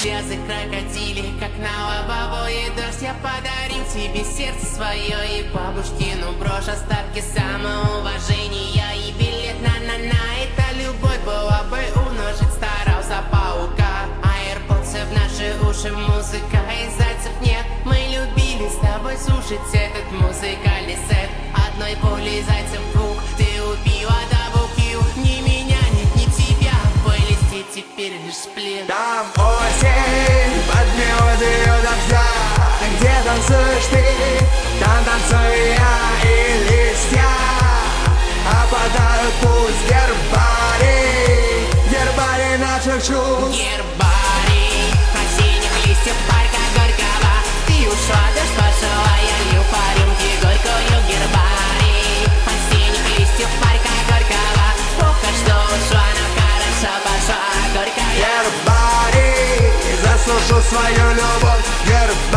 слезы крокодили, как на лобовое дождь. Я подарил тебе сердце свое и бабушкину брошь, остатки самоуважения и билет на-на-на. Эта любовь была бы умножить, старался паука. Аирподсы в наши уши, музыка и зайцев нет. Мы любили с тобой слушать этот музыкальный сет. Одной пулей зайцев в двух ты убила даблкил. Ни меня нет, ни тебя, в плейлисте теперь лишь сплин. Там осень, под мелодию дождя, где танцуешь ты, там танцую я и листья опадают пусть гербарий, гербарий наших чувств. Гербарий осенних листьев парка Горького. Ты ушла, дождь пошла, я лил по рюмке горькую. Гербарий осенних листьев парка Горького. Плохо, что ушла, но хорошо пошла горькая. Гербарий, заслужу свою любовь. Гербарий.